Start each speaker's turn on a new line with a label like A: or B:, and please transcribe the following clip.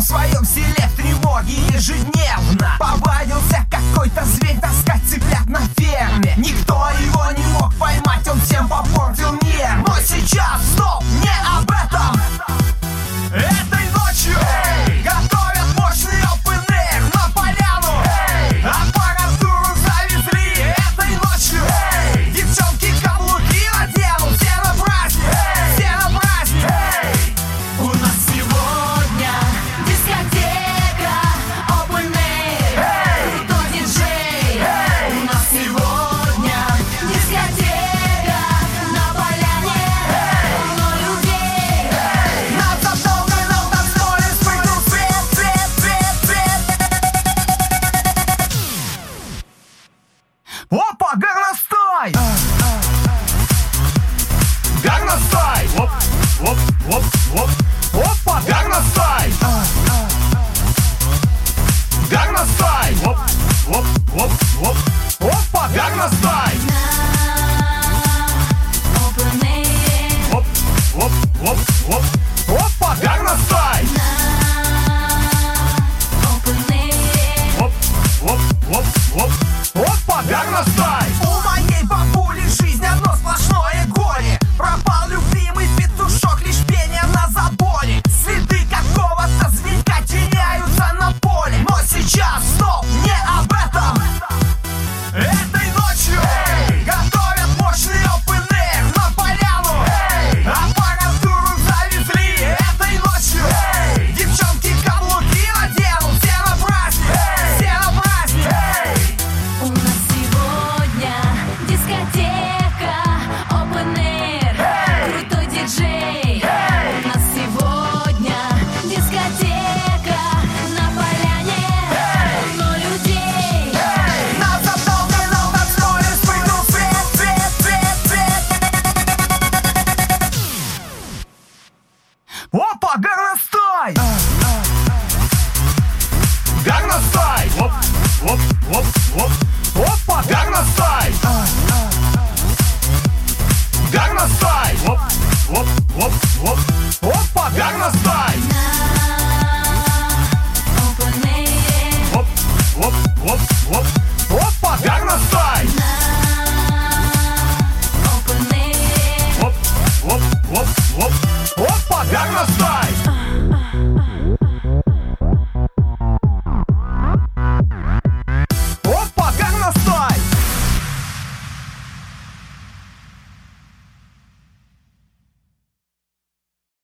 A: своем селе в тревоге ежедневно. Повадился какой-то зверь таскать цыплят на ферме. Никто его не мог поймать, он всем попортил мир. Но сейчас, стоп, не об этом. Этой ночью готовят мощный open air на поляну. Аппаратуру завезли этой ночью. Девчонки каблуки наденут, все на праздник, все на праздник. У нас сегодня дискотека open air, крутой диджей. У нас сегодня дискотека на поляне, полно людей. Нам задолго на танцполе вспыхнул свет, свет, свет, свет. Опа, горностай! Горностай! Оп, оп, оп, оп. Опа, горностай! Горностай! Оп, оп, оп, оп. Опа, горностай! Оп, оп, оп, оп. Опа, горностай! Оп, оп, оп, оп. Опа, горностай! У моей бабули жизнь одно сплошное горе. Пропал любимый петушок, лишь пение на заборе. Следы какого-то зверька теряются на поле. Но сейчас, стоп, не об этом. Этой ночью готовят мощный open air на поляну. Аппаратуру завезли этой ночью. Девчонки каблуки наденут, все на праздник, все на праздник.
B: У нас сегодня дискотека open air, крутой диджей. У нас сегодня дискотека на поляне, полно людей.
A: Нам задолго на танцполе вспыхнул свет, свет, свет, свет. Опа, горностай! Горностай! Оп, оп, оп, оп. Опа, горностай! Горностай! Оп, оп, оп, оп. Опа, горностай!